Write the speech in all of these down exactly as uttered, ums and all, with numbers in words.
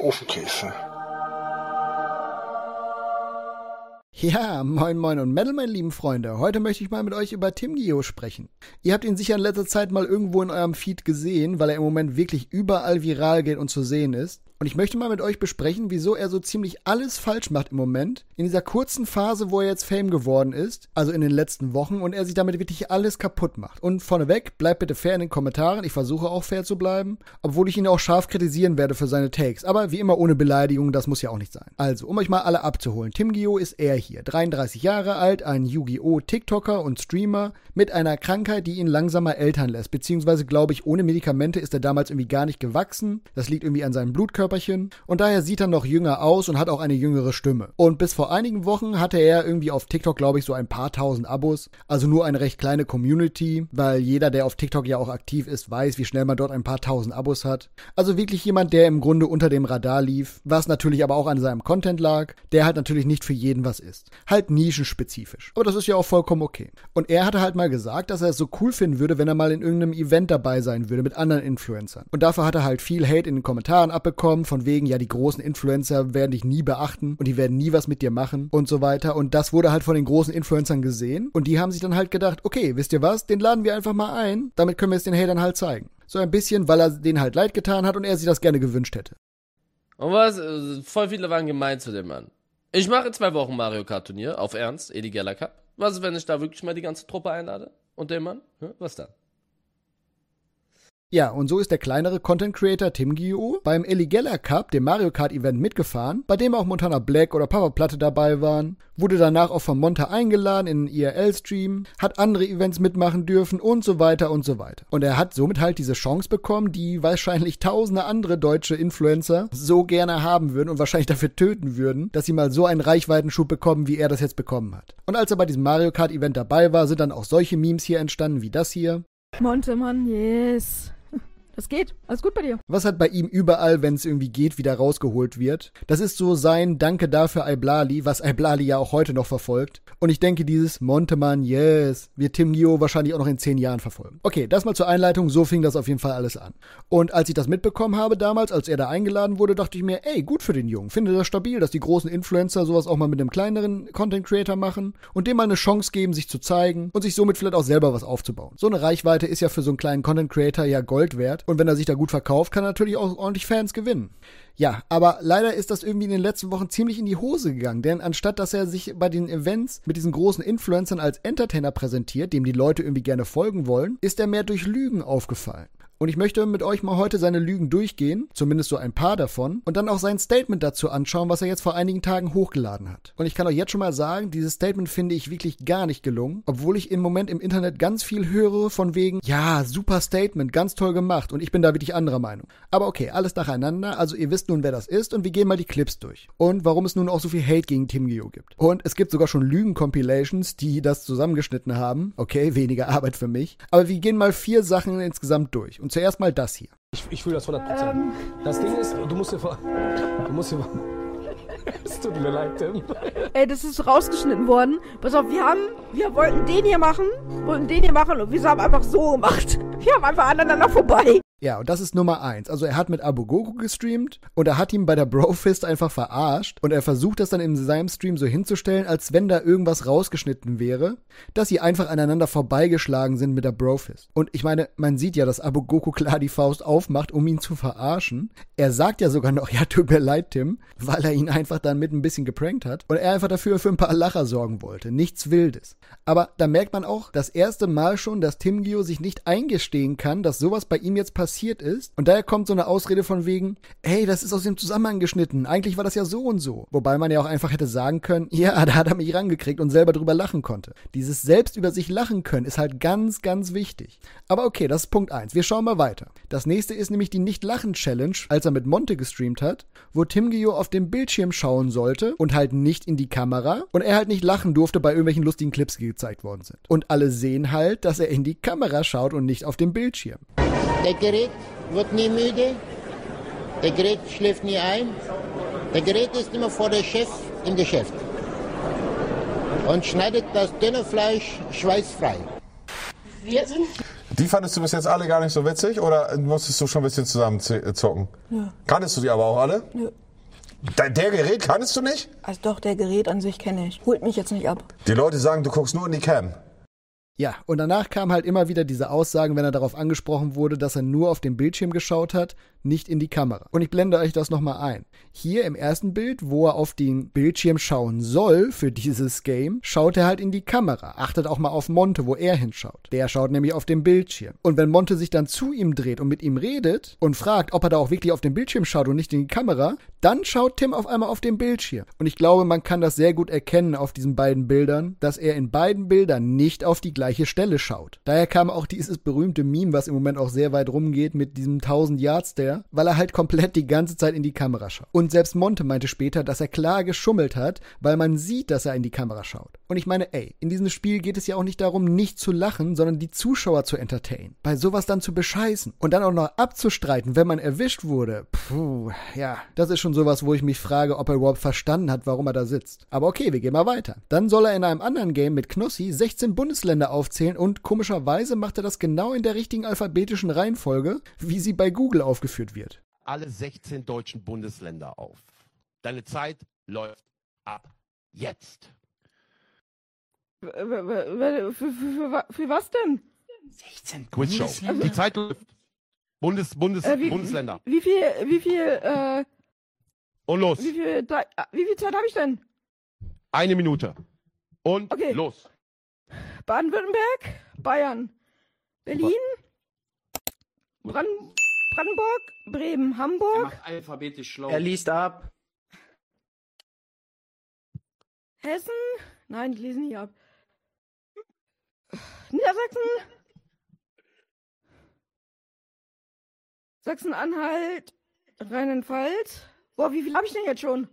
Ofenkäse. Ja, moin moin und Metal, meine lieben Freunde. Heute möchte ich mal mit euch über TimGeo sprechen. Ihr habt ihn sicher in letzter Zeit mal irgendwo in eurem Feed gesehen, weil er im Moment wirklich überall viral geht und zu sehen ist. Und ich möchte mal mit euch besprechen, wieso er so ziemlich alles falsch macht im Moment. In dieser kurzen Phase, wo er jetzt Fame geworden ist, also in den letzten Wochen, und er sich damit wirklich alles kaputt macht. Und vorneweg, bleibt bitte fair in den Kommentaren. Ich versuche auch fair zu bleiben, obwohl ich ihn auch scharf kritisieren werde für seine Takes. Aber wie immer ohne Beleidigung, das muss ja auch nicht sein. Also, um euch mal alle abzuholen. TimGeo ist er hier, dreiunddreißig Jahre alt, ein Yu-Gi-Oh! TikToker und Streamer mit einer Krankheit, die ihn langsamer ältern lässt. Beziehungsweise, glaube ich, ohne Medikamente ist er damals irgendwie gar nicht gewachsen. Das liegt irgendwie an seinem Blutkörper. Und daher sieht er noch jünger aus und hat auch eine jüngere Stimme. Und bis vor einigen Wochen hatte er irgendwie auf TikTok, glaube ich, so ein paar tausend Abos. Also nur eine recht kleine Community, weil jeder, der auf TikTok ja auch aktiv ist, weiß, wie schnell man dort ein paar tausend Abos hat. Also wirklich jemand, der im Grunde unter dem Radar lief, was natürlich aber auch an seinem Content lag, der halt natürlich nicht für jeden was ist. Halt nischenspezifisch. Aber das ist ja auch vollkommen okay. Und er hatte halt mal gesagt, dass er es so cool finden würde, wenn er mal in irgendeinem Event dabei sein würde mit anderen Influencern. Und dafür hat er halt viel Hate in den Kommentaren abbekommen, von wegen, ja, die großen Influencer werden dich nie beachten und die werden nie was mit dir machen und so weiter. Und das wurde halt von den großen Influencern gesehen und die haben sich dann halt gedacht, okay, wisst ihr was, den laden wir einfach mal ein, damit können wir es den Hatern halt zeigen. So ein bisschen, weil er denen halt leid getan hat und er sich das gerne gewünscht hätte. Und was, voll viele waren gemein zu dem Mann. Ich mache in zwei Wochen Mario Kart Turnier, auf Ernst, Eligella Cup. Was ist, wenn ich da wirklich mal die ganze Truppe einlade? Und den Mann? Hm? Was dann? Ja, und so ist der kleinere Content-Creator TimGeo beim Eligella Cup, dem Mario Kart Event, mitgefahren, bei dem auch Montana Black oder Papa Platte dabei waren, wurde danach auch von Monta eingeladen in einen I R L-Stream, hat andere Events mitmachen dürfen und so weiter und so weiter. Und er hat somit halt diese Chance bekommen, die wahrscheinlich tausende andere deutsche Influencer so gerne haben würden und wahrscheinlich dafür töten würden, dass sie mal so einen Reichweitenschub bekommen, wie er das jetzt bekommen hat. Und als er bei diesem Mario Kart Event dabei war, sind dann auch solche Memes hier entstanden, wie das hier. Monte, Mann, yes. Das geht. Alles gut bei dir. Was halt bei ihm überall, wenn es irgendwie geht, wieder rausgeholt wird. Das ist so sein Danke dafür Iblali, was Iblali ja auch heute noch verfolgt. Und ich denke, dieses Montemann, yes, wird TimGeo wahrscheinlich auch noch in zehn Jahren verfolgen. Okay, das mal zur Einleitung, so fing das auf jeden Fall alles an. Und als ich das mitbekommen habe damals, als er da eingeladen wurde, dachte ich mir, ey, gut für den Jungen. Finde das stabil, dass die großen Influencer sowas auch mal mit einem kleineren Content-Creator machen und dem mal eine Chance geben, sich zu zeigen und sich somit vielleicht auch selber was aufzubauen. So eine Reichweite ist ja für so einen kleinen Content-Creator ja Gold wert. Und wenn er sich da gut verkauft, kann er natürlich auch ordentlich Fans gewinnen. Ja, aber leider ist das irgendwie in den letzten Wochen ziemlich in die Hose gegangen, denn anstatt dass er sich bei den Events mit diesen großen Influencern als Entertainer präsentiert, dem die Leute irgendwie gerne folgen wollen, ist er mehr durch Lügen aufgefallen. Und ich möchte mit euch mal heute seine Lügen durchgehen, zumindest so ein paar davon, und dann auch sein Statement dazu anschauen, was er jetzt vor einigen Tagen hochgeladen hat. Und ich kann euch jetzt schon mal sagen, dieses Statement finde ich wirklich gar nicht gelungen, obwohl ich im Moment im Internet ganz viel höre von wegen, ja, super Statement, ganz toll gemacht, und ich bin da wirklich anderer Meinung. Aber okay, alles nacheinander, also ihr wisst nun, wer das ist, und wir gehen mal die Clips durch. Und warum es nun auch so viel Hate gegen TimGeo gibt. Und es gibt sogar schon Lügen-Compilations, die das zusammengeschnitten haben. Okay, weniger Arbeit für mich. Aber wir gehen mal vier Sachen insgesamt durch. Und zuerst mal das hier. Ich, ich fühle das hundert Prozent. Ähm. Das Ding ist, du musst dir vor... Du musst dir... Es tut mir leid, Tim. Ey, das ist rausgeschnitten worden. Pass auf, wir haben... Wir wollten den hier machen, wollten den hier machen und wir haben einfach so gemacht. Wir haben einfach aneinander vorbei. Ja, und das ist Nummer eins. Also er hat mit Abu Goku gestreamt und er hat ihn bei der Brofist einfach verarscht und er versucht das dann in seinem Stream so hinzustellen, als wenn da irgendwas rausgeschnitten wäre, dass sie einfach aneinander vorbeigeschlagen sind mit der Brofist. Und ich meine, man sieht ja, dass Abu Goku klar die Faust aufmacht, um ihn zu verarschen. Er sagt ja sogar noch, ja, tut mir leid, Tim, weil er ihn einfach dann mit ein bisschen geprankt hat und er einfach dafür für ein paar Lacher sorgen wollte. Nichts Wildes. Aber da merkt man auch das erste Mal schon, dass TimGeo sich nicht eingestehen kann, dass sowas bei ihm jetzt passiert ist. Und daher kommt so eine Ausrede von wegen, hey, das ist aus dem Zusammenhang geschnitten. Eigentlich war das ja so und so. Wobei man ja auch einfach hätte sagen können, ja, da hat er mich rangekriegt und selber drüber lachen konnte. Dieses selbst über sich lachen können ist halt ganz, ganz wichtig. Aber okay, das ist Punkt eins. Wir schauen mal weiter. Das nächste ist nämlich die Nicht-Lachen-Challenge, als er mit Monte gestreamt hat, wo TimGeo auf dem Bildschirm schauen sollte und halt nicht in die Kamera und er halt nicht lachen durfte bei irgendwelchen lustigen Clips, die gezeigt worden sind. Und alle sehen halt, dass er in die Kamera schaut und nicht auf dem Bildschirm. Der Gerät wird nie müde, der Gerät schläft nie ein, der Gerät ist immer vor der Chef im Geschäft und schneidet das dünne Fleisch schweißfrei. Wir sind Die fandest du bis jetzt alle gar nicht so witzig oder musstest du schon ein bisschen zusammen zocken? Ja. Kanntest du die aber auch alle? Ja. Der, der Gerät kanntest du nicht? Also doch, der Gerät an sich kenne ich. Holt mich jetzt nicht ab. Die Leute sagen, du guckst nur in die Cam. Ja, und danach kam halt immer wieder diese Aussagen, wenn er darauf angesprochen wurde, dass er nur auf den Bildschirm geschaut hat, nicht in die Kamera. Und ich blende euch das nochmal ein. Hier im ersten Bild, wo er auf den Bildschirm schauen soll für dieses Game, schaut er halt in die Kamera. Achtet auch mal auf Monte, wo er hinschaut. Der schaut nämlich auf den Bildschirm. Und wenn Monte sich dann zu ihm dreht und mit ihm redet und fragt, ob er da auch wirklich auf den Bildschirm schaut und nicht in die Kamera, dann schaut Tim auf einmal auf den Bildschirm. Und ich glaube, man kann das sehr gut erkennen auf diesen beiden Bildern, dass er in beiden Bildern nicht auf die gleiche Stelle schaut. Daher kam auch dieses berühmte Meme, was im Moment auch sehr weit rumgeht mit diesem tausend Yards Stare, weil er halt komplett die ganze Zeit in die Kamera schaut. Und selbst Monte meinte später, dass er klar geschummelt hat, weil man sieht, dass er in die Kamera schaut. Und ich meine, ey, in diesem Spiel geht es ja auch nicht darum, nicht zu lachen, sondern die Zuschauer zu entertainen. Bei sowas dann zu bescheißen und dann auch noch abzustreiten, wenn man erwischt wurde. Puh, ja, das ist schon sowas, wo ich mich frage, ob er überhaupt verstanden hat, warum er da sitzt. Aber okay, wir gehen mal weiter. Dann soll er in einem anderen Game mit Knossi sechzehn Bundesländer aufzählen und komischerweise macht er das genau in der richtigen alphabetischen Reihenfolge, wie sie bei Google aufgeführt wird. Alle sechzehn deutschen Bundesländer auf. Deine Zeit läuft ab jetzt. Für, für, für, für, für was denn? sechzehn Quizshow. Die Zeit läuft. Bundes, Bundes, Äh, wie, Bundesländer. Wie viel, wie viel, äh, Und los. wie viel, da- wie viel Zeit habe ich denn? Eine Minute. Und Okay. los. Baden-Württemberg, Bayern, Berlin, Brand Brandenburg, Bremen, Hamburg, Alphabetisch schlau. Er liest ab. Hessen, nein, ich lese nicht ab. Niedersachsen, Sachsen-Anhalt, Rheinland-Pfalz. Boah, wie viel habe ich denn jetzt schon?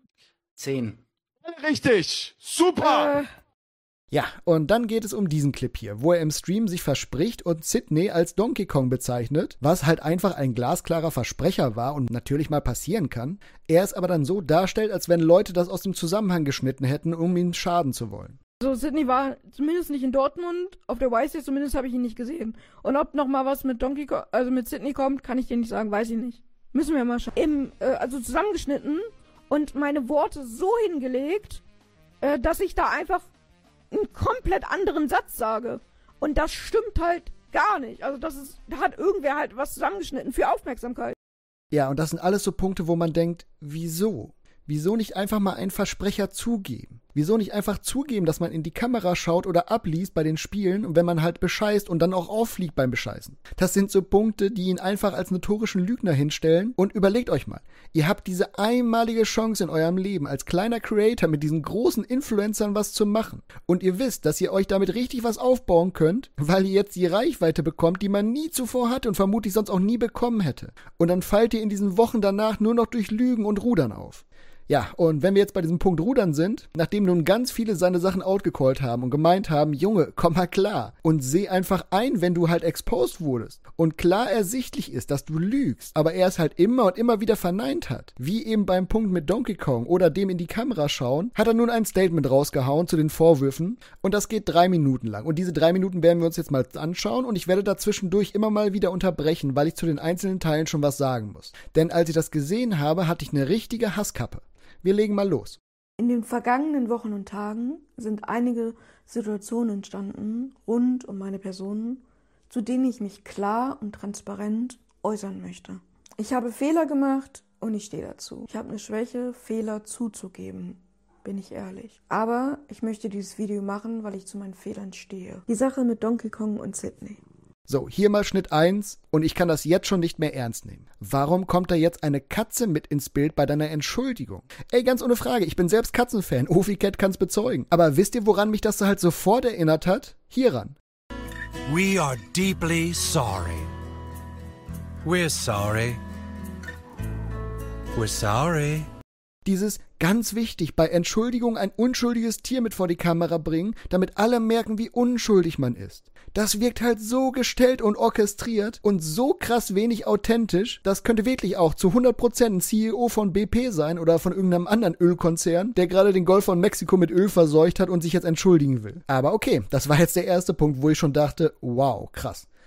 Zehn. Richtig. Super. Äh, Ja, und dann geht es um diesen Clip hier, wo er im Stream sich verspricht und Sydney als Donkey Kong bezeichnet, was halt einfach ein glasklarer Versprecher war und natürlich mal passieren kann. Er es aber dann so darstellt, als wenn Leute das aus dem Zusammenhang geschnitten hätten, um ihm schaden zu wollen. so, Sydney war zumindest nicht in Dortmund. Auf der Y C zumindest habe ich ihn nicht gesehen. Und ob noch mal was mit Donkey Kong, also mit Sydney kommt, kann ich dir nicht sagen, weiß ich nicht. Müssen wir mal schauen. Im, äh, also zusammengeschnitten und meine Worte so hingelegt, äh, dass ich da einfach einen komplett anderen Satz sage. Und das stimmt halt gar nicht. Also das ist, da hat irgendwer halt was zusammengeschnitten für Aufmerksamkeit. Ja, und das sind alles so Punkte, wo man denkt, wieso? Wieso nicht einfach mal einen Versprecher zugeben? Wieso nicht einfach zugeben, dass man in die Kamera schaut oder abliest bei den Spielen und wenn man halt bescheißt und dann auch auffliegt beim Bescheißen? Das sind so Punkte, die ihn einfach als notorischen Lügner hinstellen. Und überlegt euch mal, ihr habt diese einmalige Chance in eurem Leben als kleiner Creator mit diesen großen Influencern was zu machen. Und ihr wisst, dass ihr euch damit richtig was aufbauen könnt, weil ihr jetzt die Reichweite bekommt, die man nie zuvor hatte und vermutlich sonst auch nie bekommen hätte. Und dann fallt ihr in diesen Wochen danach nur noch durch Lügen und Rudern auf. Ja, und wenn wir jetzt bei diesem Punkt Rudern sind, nachdem nun ganz viele seine Sachen outgecallt haben und gemeint haben, Junge, komm mal klar und seh einfach ein, wenn du halt exposed wurdest und klar ersichtlich ist, dass du lügst, aber er es halt immer und immer wieder verneint hat, wie eben beim Punkt mit Donkey Kong oder dem in die Kamera schauen, hat er nun ein Statement rausgehauen zu den Vorwürfen und das geht drei Minuten lang und diese drei Minuten werden wir uns jetzt mal anschauen und ich werde dazwischendurch immer mal wieder unterbrechen, weil ich zu den einzelnen Teilen schon was sagen muss. Denn als ich das gesehen habe, hatte ich eine richtige Hasskappe. Wir legen mal los. In den vergangenen Wochen und Tagen sind einige Situationen entstanden rund um meine Person, zu denen ich mich klar und transparent äußern möchte. Ich habe Fehler gemacht und ich stehe dazu. Ich habe eine Schwäche, Fehler zuzugeben, bin ich ehrlich. Aber ich möchte dieses Video machen, weil ich zu meinen Fehlern stehe. Die Sache mit Donkey Kong und Sydney. So, hier mal Schnitt eins und ich kann das jetzt schon nicht mehr ernst nehmen. Warum kommt da jetzt eine Katze mit ins Bild bei deiner Entschuldigung? Ey, ganz ohne Frage, ich bin selbst Katzenfan, Ofi-Cat kann's bezeugen. Aber wisst ihr, woran mich das halt sofort erinnert hat? Hieran. We are deeply sorry. We're sorry. We're sorry. Dieses ganz wichtig, bei Entschuldigung ein unschuldiges Tier mit vor die Kamera bringen, damit alle merken, wie unschuldig man ist. Das wirkt halt so gestellt und orchestriert und so krass wenig authentisch, das könnte wirklich auch zu hundert Prozent ein C E O von B P sein oder von irgendeinem anderen Ölkonzern, der gerade den Golf von Mexiko mit Öl verseucht hat und sich jetzt entschuldigen will. Aber okay, das war jetzt der erste Punkt, wo ich schon dachte, wow, krass.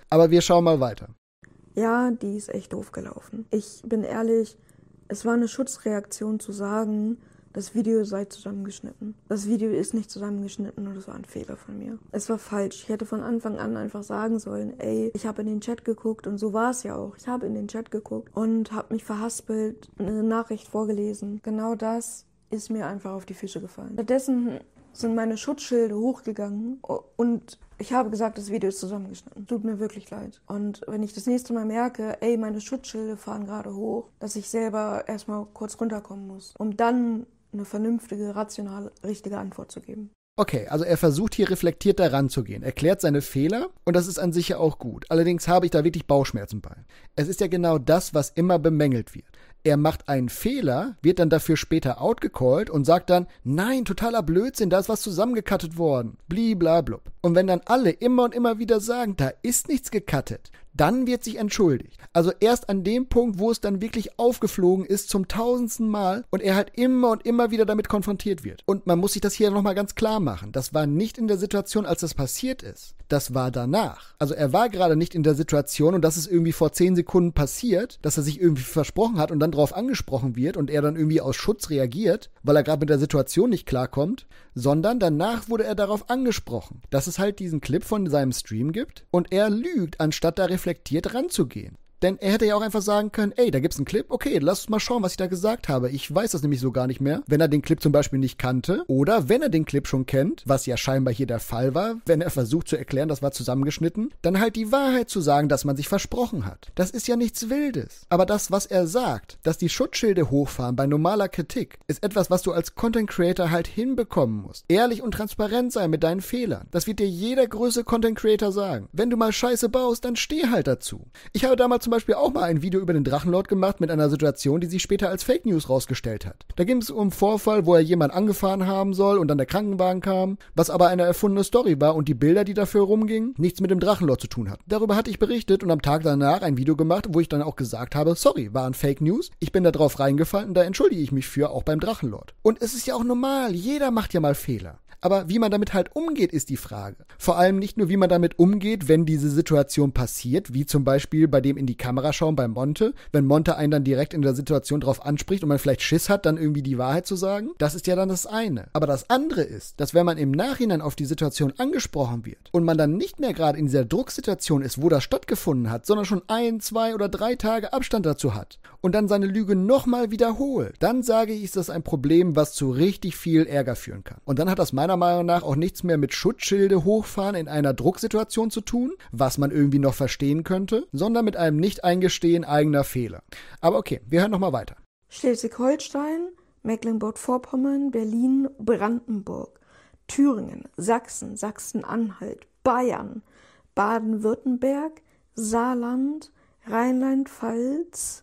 Aber wir schauen mal weiter. Ja, die ist echt doof gelaufen. Ich bin ehrlich, es war eine Schutzreaktion zu sagen, das Video sei zusammengeschnitten. Das Video ist nicht zusammengeschnitten und das war ein Fehler von mir. Es war falsch. Ich hätte von Anfang an einfach sagen sollen, ey, ich habe in den Chat geguckt und so war es ja auch. Ich habe in den Chat geguckt und habe mich verhaspelt, eine Nachricht vorgelesen. Genau das ist mir einfach auf die Füße gefallen. Stattdessen sind meine Schutzschilde hochgegangen und ich habe gesagt, das Video ist zusammengeschnitten. Tut mir wirklich leid. Und wenn ich das nächste Mal merke, ey, meine Schutzschilde fahren gerade hoch, dass ich selber erstmal kurz runterkommen muss, um dann eine vernünftige, rational richtige Antwort zu geben. Okay, also er versucht hier reflektiert da ranzugehen, erklärt seine Fehler und das ist an sich ja auch gut. Allerdings habe ich da wirklich Bauchschmerzen bei. Es ist ja genau das, was immer bemängelt wird. Er macht einen Fehler, wird dann dafür später outgecallt und sagt dann, nein, totaler Blödsinn, da ist was zusammengecuttet worden. Bliblablub. Und wenn dann alle immer und immer wieder sagen, da ist nichts gecuttet, dann wird sich entschuldigt. Also erst an dem Punkt, wo es dann wirklich aufgeflogen ist zum tausendsten Mal und er halt immer und immer wieder damit konfrontiert wird. Und man muss sich das hier nochmal ganz klar machen. Das war nicht in der Situation, als das passiert ist. Das war danach. Also er war gerade nicht in der Situation und das ist irgendwie vor zehn Sekunden passiert, dass er sich irgendwie versprochen hat und dann drauf angesprochen wird und er dann irgendwie aus Schutz reagiert, weil er gerade mit der Situation nicht klarkommt, sondern danach wurde er darauf angesprochen, dass es halt diesen Clip von seinem Stream gibt und er lügt, anstatt da reflektiert ranzugehen. Denn er hätte ja auch einfach sagen können, ey, da gibt's einen Clip, okay, lass uns mal schauen, was ich da gesagt habe. Ich weiß das nämlich so gar nicht mehr. Wenn er den Clip zum Beispiel nicht kannte oder wenn er den Clip schon kennt, was ja scheinbar hier der Fall war, wenn er versucht zu erklären, das war zusammengeschnitten, dann halt die Wahrheit zu sagen, dass man sich versprochen hat. Das ist ja nichts Wildes. Aber das, was er sagt, dass die Schutzschilde hochfahren bei normaler Kritik, ist etwas, was du als Content Creator halt hinbekommen musst. Ehrlich und transparent sein mit deinen Fehlern. Das wird dir jeder größere Content Creator sagen. Wenn du mal Scheiße baust, dann steh halt dazu. Ich habe damals zum Beispiel auch mal ein Video über den Drachenlord gemacht mit einer Situation, die sich später als Fake News rausgestellt hat. Da ging es um einen Vorfall, wo er jemand angefahren haben soll und dann der Krankenwagen kam, was aber eine erfundene Story war und die Bilder, die dafür rumgingen, nichts mit dem Drachenlord zu tun hatten. Darüber hatte ich berichtet und am Tag danach ein Video gemacht, wo ich dann auch gesagt habe, sorry, waren Fake News, ich bin da drauf reingefallen und da entschuldige ich mich für, auch beim Drachenlord. Und es ist ja auch normal, jeder macht ja mal Fehler. Aber wie man damit halt umgeht, ist die Frage. Vor allem nicht nur, wie man damit umgeht, wenn diese Situation passiert, wie zum Beispiel bei dem in die Kamera schauen bei Monte, wenn Monte einen dann direkt in der Situation drauf anspricht und man vielleicht Schiss hat, dann irgendwie die Wahrheit zu sagen. Das ist ja dann das eine. Aber das andere ist, dass wenn man im Nachhinein auf die Situation angesprochen wird und man dann nicht mehr gerade in dieser Drucksituation ist, wo das stattgefunden hat, sondern schon ein, zwei oder drei Tage Abstand dazu hat und dann seine Lüge nochmal wiederholt, dann sage ich, ist das ein Problem, was zu richtig viel Ärger führen kann. Und dann hat das meiner Meinung nach auch nichts mehr mit Schutzschilde hochfahren in einer Drucksituation zu tun, was man irgendwie noch verstehen könnte, sondern mit einem Nicht-Eingestehen eigener Fehler. Aber okay, wir hören nochmal weiter. Schleswig-Holstein, Mecklenburg-Vorpommern, Berlin, Brandenburg, Thüringen, Sachsen, Sachsen-Anhalt, Bayern, Baden-Württemberg, Saarland, Rheinland-Pfalz,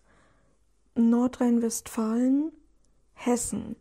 Nordrhein-Westfalen, Hessen,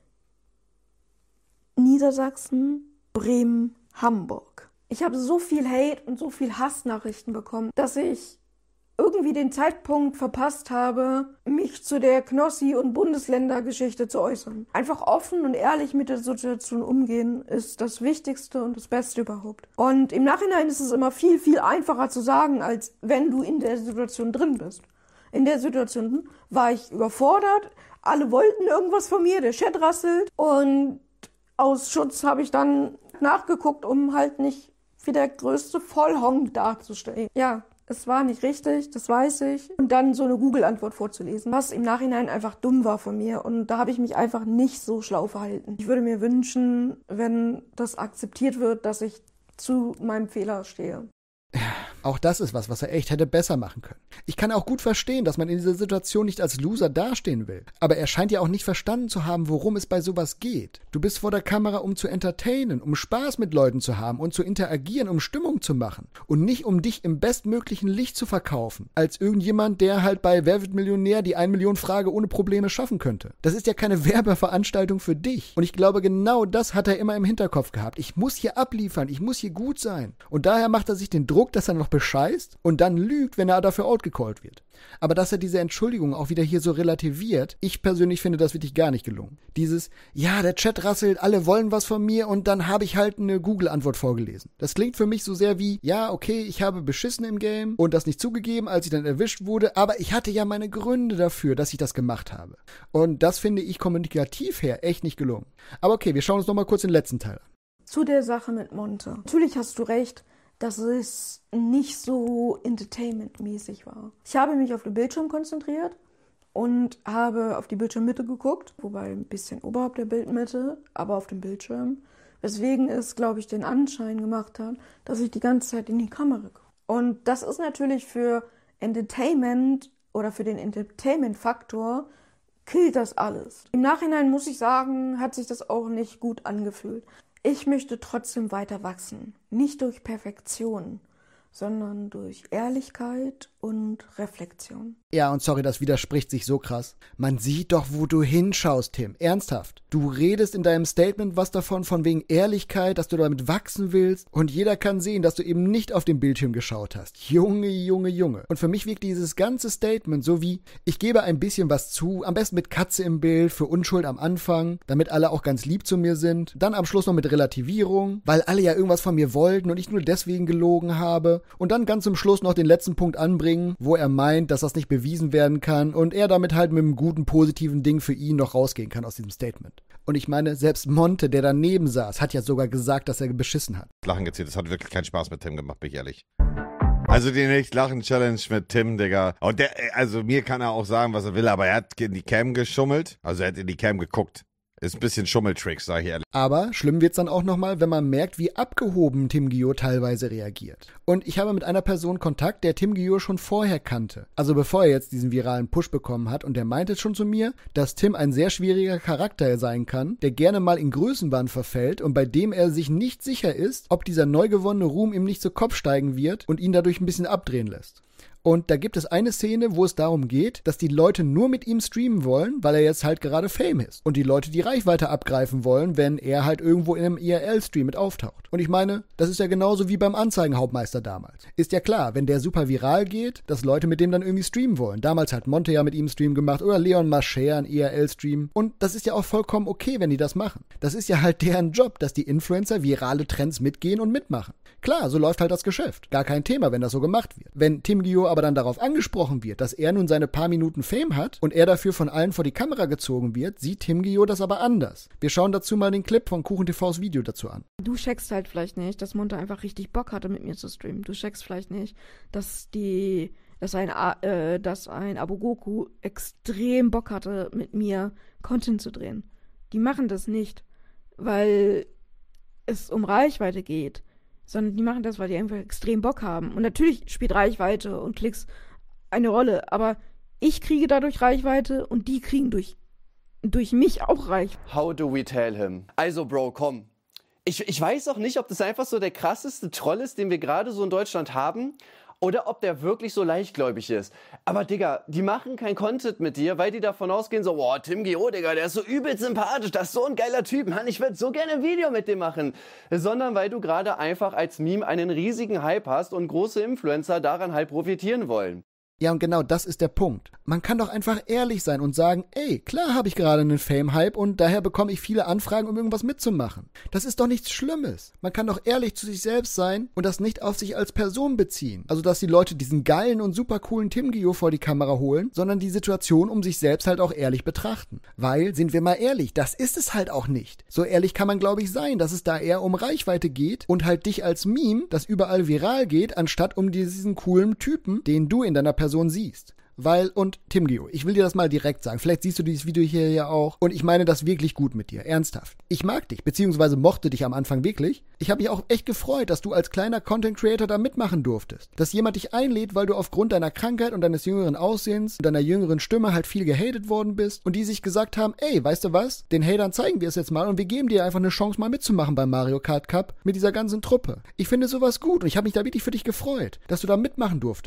Niedersachsen, Bremen, Hamburg. Ich habe so viel Hate und so viel Hassnachrichten bekommen, dass ich irgendwie den Zeitpunkt verpasst habe, mich zu der Knossi- und Bundesländergeschichte zu äußern. Einfach offen und ehrlich mit der Situation umgehen ist das Wichtigste und das Beste überhaupt. Und im Nachhinein ist es immer viel, viel einfacher zu sagen, als wenn du in der Situation drin bist. In der Situation war ich überfordert, alle wollten irgendwas von mir, der Chat rasselt und aus Schutz habe ich dann nachgeguckt, um halt nicht wie der größte Vollhonk dazustehen. Ja, es war nicht richtig, das weiß ich. Und dann so eine Google-Antwort vorzulesen, was im Nachhinein einfach dumm war von mir. Und da habe ich mich einfach nicht so schlau verhalten. Ich würde mir wünschen, wenn das akzeptiert wird, dass ich zu meinem Fehler stehe. Auch das ist was, was er echt hätte besser machen können. Ich kann auch gut verstehen, dass man in dieser Situation nicht als Loser dastehen will. Aber er scheint ja auch nicht verstanden zu haben, worum es bei sowas geht. Du bist vor der Kamera, um zu entertainen, um Spaß mit Leuten zu haben und zu interagieren, um Stimmung zu machen. Und nicht, um dich im bestmöglichen Licht zu verkaufen. Als irgendjemand, der halt bei Wer wird Millionär die ein Million Frage ohne Probleme schaffen könnte. Das ist ja keine Werbeveranstaltung für dich. Und ich glaube, genau das hat er immer im Hinterkopf gehabt. Ich muss hier abliefern, ich muss hier gut sein. Und daher macht er sich den Druck, dass er noch bescheißt und dann lügt, wenn er dafür outgecallt wird. Aber dass er diese Entschuldigung auch wieder hier so relativiert, ich persönlich finde das wirklich gar nicht gelungen. Dieses, ja, der Chat rasselt, alle wollen was von mir und dann habe ich halt eine Google-Antwort vorgelesen. Das klingt für mich so sehr wie, ja, okay, ich habe beschissen im Game und das nicht zugegeben, als ich dann erwischt wurde, aber ich hatte ja meine Gründe dafür, dass ich das gemacht habe. Und das finde ich kommunikativ her echt nicht gelungen. Aber okay, wir schauen uns nochmal kurz den letzten Teil an. Zu der Sache mit Monte. Natürlich hast du recht, dass es nicht so entertainmentmäßig war. Ich habe mich auf den Bildschirm konzentriert und habe auf die Bildschirmmitte geguckt, wobei ein bisschen oberhalb der Bildmitte, aber auf dem Bildschirm, weswegen es, glaube ich, den Anschein gemacht hat, dass ich die ganze Zeit in die Kamera gucke. Und das ist natürlich für Entertainment oder für den Entertainment-Faktor killt das alles. Im Nachhinein muss ich sagen, hat sich das auch nicht gut angefühlt. Ich möchte trotzdem weiter wachsen. Nicht durch Perfektion, sondern durch Ehrlichkeit und Reflexion. Ja, und sorry, das widerspricht sich so krass. Man sieht doch, wo du hinschaust, Tim. Ernsthaft. Du redest in deinem Statement was davon, von wegen Ehrlichkeit, dass du damit wachsen willst. Und jeder kann sehen, dass du eben nicht auf den Bildschirm geschaut hast. Junge, Junge, Junge. Und für mich wirkt dieses ganze Statement so wie, ich gebe ein bisschen was zu, am besten mit Katze im Bild, für Unschuld am Anfang, damit alle auch ganz lieb zu mir sind. Dann am Schluss noch mit Relativierung, weil alle ja irgendwas von mir wollten und ich nur deswegen gelogen habe. Und dann ganz zum Schluss noch den letzten Punkt anbringen, wo er meint, dass das nicht bewiesen werden kann und er damit halt mit einem guten, positiven Ding für ihn noch rausgehen kann aus diesem Statement. Und ich meine, selbst Monte, der daneben saß, hat ja sogar gesagt, dass er beschissen hat. Lachen gezählt, das hat wirklich keinen Spaß mit Tim gemacht, bin ich ehrlich. Also die Nicht-Lachen-Challenge mit Tim, Digga. Und der, also mir kann er auch sagen, was er will, aber er hat in die Cam geschummelt. Also er hat in die Cam geguckt. Ist ein bisschen Schummeltricks, sag ich ehrlich. Aber schlimm wird's dann auch nochmal, wenn man merkt, wie abgehoben Tim Gio teilweise reagiert. Und ich habe mit einer Person Kontakt, der Tim Gio schon vorher kannte. Also bevor er jetzt diesen viralen Push bekommen hat. Und der meinte schon zu mir, dass Tim ein sehr schwieriger Charakter sein kann, der gerne mal in Größenwahn verfällt und bei dem er sich nicht sicher ist, ob dieser neu gewonnene Ruhm ihm nicht zu Kopf steigen wird und ihn dadurch ein bisschen abdrehen lässt. Und da gibt es eine Szene, wo es darum geht, dass die Leute nur mit ihm streamen wollen, weil er jetzt halt gerade Fame ist. Und die Leute die Reichweite abgreifen wollen, wenn er halt irgendwo in einem I R L-Stream mit auftaucht. Und ich meine, das ist ja genauso wie beim Anzeigenhauptmeister damals. Ist ja klar, wenn der super viral geht, dass Leute mit dem dann irgendwie streamen wollen. Damals hat Monte ja mit ihm Stream gemacht oder Leon Mascher ein I R L-Stream. Und das ist ja auch vollkommen okay, wenn die das machen. Das ist ja halt deren Job, dass die Influencer virale Trends mitgehen und mitmachen. Klar, so läuft halt das Geschäft. Gar kein Thema, wenn das so gemacht wird. Wenn Tim Gio aber dann darauf angesprochen wird, dass er nun seine paar Minuten Fame hat und er dafür von allen vor die Kamera gezogen wird, sieht Tim Gio das aber anders. Wir schauen dazu mal den Clip von KuchenTVs Video dazu an. Du checkst halt vielleicht nicht, dass Monte einfach richtig Bock hatte, mit mir zu streamen. Du checkst vielleicht nicht, dass die, dass ein, äh, dass ein Abogoku extrem Bock hatte, mit mir Content zu drehen. Die machen das nicht, weil es um Reichweite geht, sondern die machen das, weil die einfach extrem Bock haben. Und natürlich spielt Reichweite und Klicks eine Rolle, aber ich kriege dadurch Reichweite und die kriegen durch, durch mich auch Reichweite. How do we tell him? Also, Bro, komm. Ich, ich weiß auch nicht, ob das einfach so der krasseste Troll ist, den wir gerade so in Deutschland haben, oder ob der wirklich so leichtgläubig ist. Aber, Digga, die machen kein Content mit dir, weil die davon ausgehen, so, boah, Tim Gio, Digga, der ist so übel sympathisch, das ist so ein geiler Typ, Mann, ich würde so gerne ein Video mit dem machen. Sondern weil du gerade einfach als Meme einen riesigen Hype hast und große Influencer daran halt profitieren wollen. Ja, und genau das ist der Punkt. Man kann doch einfach ehrlich sein und sagen, ey, klar habe ich gerade einen Fame-Hype und daher bekomme ich viele Anfragen, um irgendwas mitzumachen. Das ist doch nichts Schlimmes. Man kann doch ehrlich zu sich selbst sein und das nicht auf sich als Person beziehen. Also, dass die Leute diesen geilen und super coolen Tim Gio vor die Kamera holen, sondern die Situation um sich selbst halt auch ehrlich betrachten. Weil, sind wir mal ehrlich, das ist es halt auch nicht. So ehrlich kann man, glaube ich, sein, dass es da eher um Reichweite geht und halt dich als Meme, das überall viral geht, anstatt um diesen coolen Typen, den du in deiner Person siehst. Weil, und Tim Gio, ich will dir das mal direkt sagen, vielleicht siehst du dieses Video hier ja auch und ich meine das wirklich gut mit dir, ernsthaft. Ich mag dich, beziehungsweise mochte dich am Anfang wirklich. Ich habe mich auch echt gefreut, dass du als kleiner Content Creator da mitmachen durftest. Dass jemand dich einlädt, weil du aufgrund deiner Krankheit und deines jüngeren Aussehens und deiner jüngeren Stimme halt viel gehatet worden bist und die sich gesagt haben, ey, weißt du was, den Hatern zeigen wir es jetzt mal und wir geben dir einfach eine Chance mal mitzumachen beim Mario Kart Cup mit dieser ganzen Truppe. Ich finde sowas gut und ich habe mich da wirklich für dich gefreut, dass du da mitmachen durftest.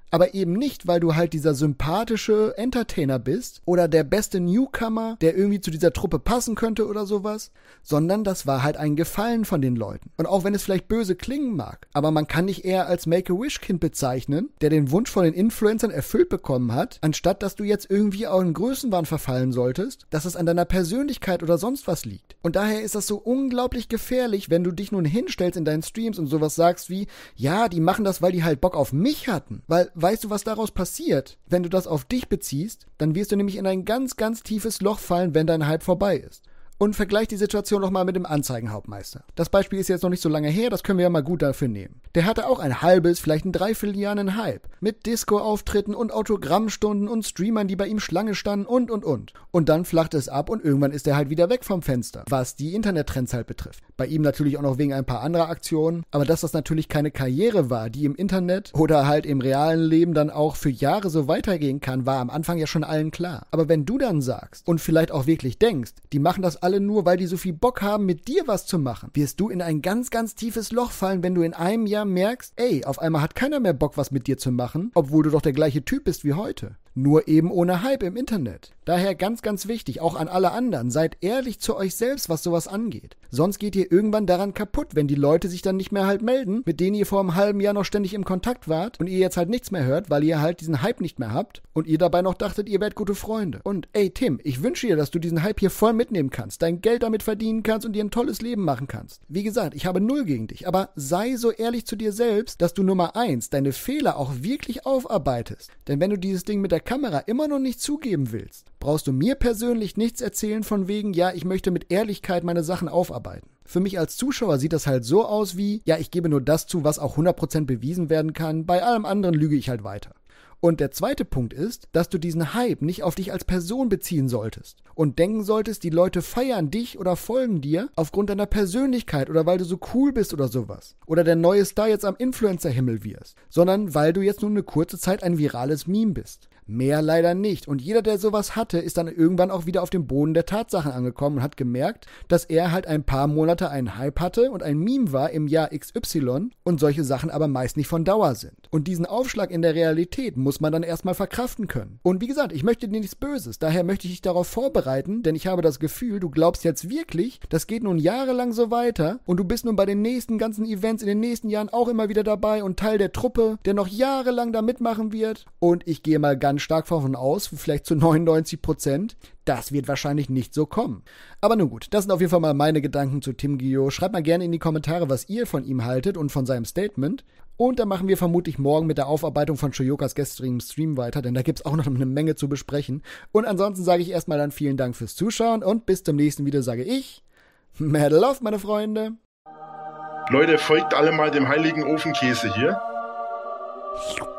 Aber eben nicht, weil du halt dieser sympathische Entertainer bist oder der beste Newcomer, der irgendwie zu dieser Truppe passen könnte oder sowas, sondern das war halt ein Gefallen von den Leuten. Und auch wenn es vielleicht böse klingen mag, aber man kann dich eher als Make-A-Wish-Kind bezeichnen, der den Wunsch von den Influencern erfüllt bekommen hat, anstatt dass du jetzt irgendwie auch in Größenwahn verfallen solltest, dass es an deiner Persönlichkeit oder sonst was liegt. Und daher ist das so unglaublich gefährlich, wenn du dich nun hinstellst in deinen Streams und sowas sagst wie, ja, die machen das, weil die halt Bock auf mich hatten. Weil, weißt du, was daraus passiert? Wenn du das auf dich beziehst, dann wirst du nämlich in ein ganz, ganz tiefes Loch fallen, wenn dein Hype vorbei ist. Und vergleich die Situation nochmal mit dem Anzeigenhauptmeister. Das Beispiel ist jetzt noch nicht so lange her, das können wir ja mal gut dafür nehmen. Der hatte auch ein halbes, vielleicht ein Dreivierteljahr einen Hype. Mit Disco-Auftritten und Autogrammstunden und Streamern, die bei ihm Schlange standen und, und, und. Und dann flachte es ab und irgendwann ist er halt wieder weg vom Fenster, was die Internettrends halt betrifft. Bei ihm natürlich auch noch wegen ein paar anderer Aktionen. Aber dass das natürlich keine Karriere war, die im Internet oder halt im realen Leben dann auch für Jahre so weitergehen kann, war am Anfang ja schon allen klar. Aber wenn du dann sagst und vielleicht auch wirklich denkst, die machen das alle nur, weil die so viel Bock haben, mit dir was zu machen, wirst du in ein ganz, ganz tiefes Loch fallen, wenn du in einem Jahr merkst, ey, auf einmal hat keiner mehr Bock, was mit dir zu machen, obwohl du doch der gleiche Typ bist wie heute. Nur eben ohne Hype im Internet. Daher ganz, ganz wichtig, auch an alle anderen, seid ehrlich zu euch selbst, was sowas angeht. Sonst geht ihr irgendwann daran kaputt, wenn die Leute sich dann nicht mehr halt melden, mit denen ihr vor einem halben Jahr noch ständig im Kontakt wart und ihr jetzt halt nichts mehr hört, weil ihr halt diesen Hype nicht mehr habt und ihr dabei noch dachtet, ihr wärt gute Freunde. Und ey Tim, ich wünsche dir, dass du diesen Hype hier voll mitnehmen kannst, dein Geld damit verdienen kannst und dir ein tolles Leben machen kannst. Wie gesagt, ich habe null gegen dich, aber sei so ehrlich zu dir selbst, dass du Nummer eins deine Fehler auch wirklich aufarbeitest. Denn wenn du dieses Ding mit der Kamera immer noch nicht zugeben willst, brauchst du mir persönlich nichts erzählen von wegen, ja, ich möchte mit Ehrlichkeit meine Sachen aufarbeiten. Für mich als Zuschauer sieht das halt so aus wie, ja, ich gebe nur das zu, was auch hundert Prozent bewiesen werden kann, bei allem anderen lüge ich halt weiter. Und der zweite Punkt ist, dass du diesen Hype nicht auf dich als Person beziehen solltest und denken solltest, die Leute feiern dich oder folgen dir aufgrund deiner Persönlichkeit oder weil du so cool bist oder sowas. Oder der neue Star jetzt am Influencer-Himmel wirst, sondern weil du jetzt nur eine kurze Zeit ein virales Meme bist. Mehr leider nicht. Und jeder, der sowas hatte, ist dann irgendwann auch wieder auf dem Boden der Tatsachen angekommen und hat gemerkt, dass er halt ein paar Monate einen Hype hatte und ein Meme war im Jahr X Y und solche Sachen aber meist nicht von Dauer sind. Und diesen Aufschlag in der Realität muss man dann erstmal verkraften können. Und wie gesagt, ich möchte dir nichts Böses, daher möchte ich dich darauf vorbereiten, denn ich habe das Gefühl, du glaubst jetzt wirklich, das geht nun jahrelang so weiter und du bist nun bei den nächsten ganzen Events in den nächsten Jahren auch immer wieder dabei und Teil der Truppe, der noch jahrelang da mitmachen wird. Und ich gehe mal ganz stark davon aus, vielleicht zu neunundneunzig Prozent, das wird wahrscheinlich nicht so kommen. Aber nun gut, das sind auf jeden Fall mal meine Gedanken zu Tim Guillot. Schreibt mal gerne in die Kommentare, was ihr von ihm haltet und von seinem Statement. Und dann machen wir vermutlich morgen mit der Aufarbeitung von Shoyokas gestrigem Stream weiter, denn da gibt es auch noch eine Menge zu besprechen. Und ansonsten sage ich erstmal dann vielen Dank fürs Zuschauen und bis zum nächsten Video sage ich, Medal auf, meine Freunde. Leute, folgt alle mal dem heiligen Ofenkäse hier.